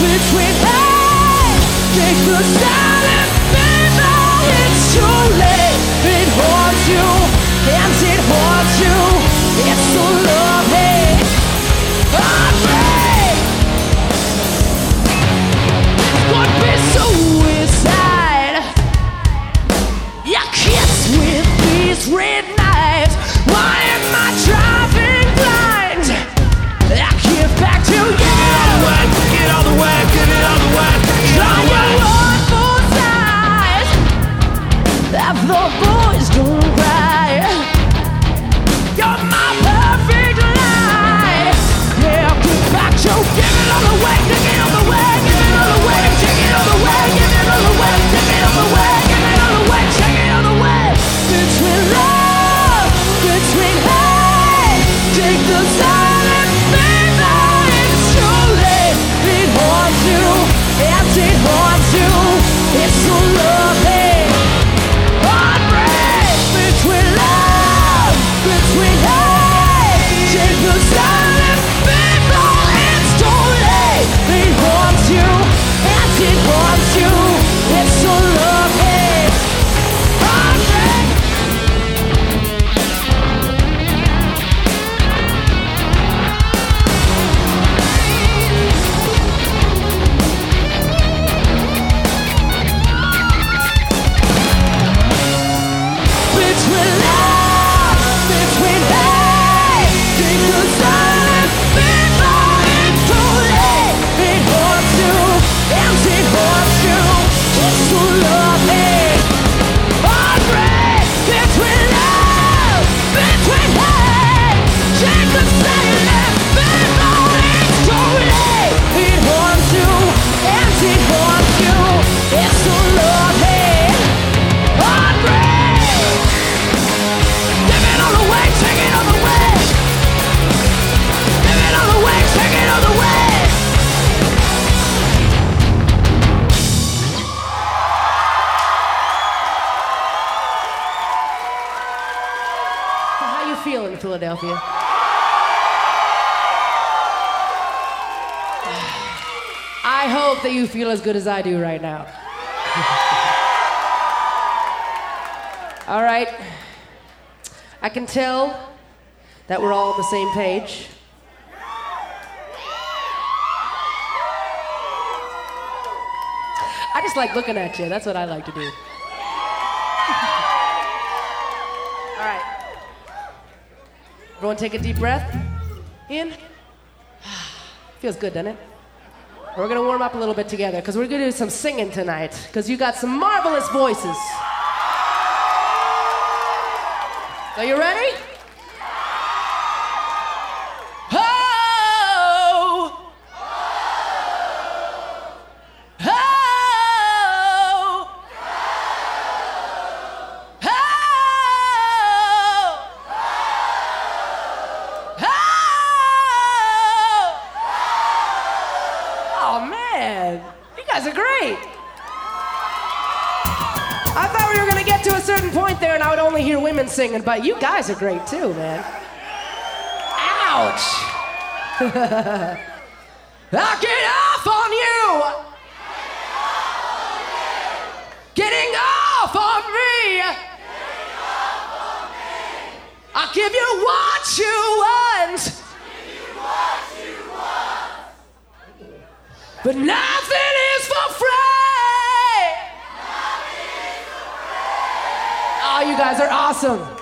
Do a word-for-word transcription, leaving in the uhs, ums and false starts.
between hey, take the silent people. It's too late. It haunts you, and it haunts you. It's so lovely. Heartbreak would be suicide. You kiss with these red knives. Why am I driving blind? I give back to you. Give it all the way, give it all the way, give it all the way. Show you one more size. That the boys don't cry. You're my perfect lie. Yeah, give back to you. Give it all the way, give it all the way, give it all the way, take it all the way, give it all the way, give it all the way, give it all the way, take it all the way. Between love, between hate, take the silent baby. It's too late. It haunts you, and it haunts you. It's so lovely. Heartbreak between love, between hate, take the silent baby. It's too late. It haunts you, and it haunts you. It's so lovely. Heartbreak. Between love, between hate, take the silent people. It's too late. It haunts you, and it haunts you. It's so lovely. Heartbreak between love, between hate, take the silent people. It's too late. It haunts you, and it haunts you. It's so lovely. Heartbreak. Give it all away, take it all away. Give it all away, take it all away. How you feeling, Philadelphia? I hope that you feel as good as I do right now. All right. I can tell that we're all on the same page. I just like looking at you. That's what I like to do. All right. Everyone take a deep breath. In. Feels good, doesn't it? We're gonna warm up a little bit together because we're gonna do some singing tonight because you got some marvelous voices. Are you ready? Oh! Oh! Oh! Oh, man, you guys are great. I thought we were gonna get to a certain point there and I would only hear women singing, but you guys are great too, man. Ouch! I'll get off on you! Getting off on me! I'll give you what you want! But nothing is for free! Oh, you guys are awesome.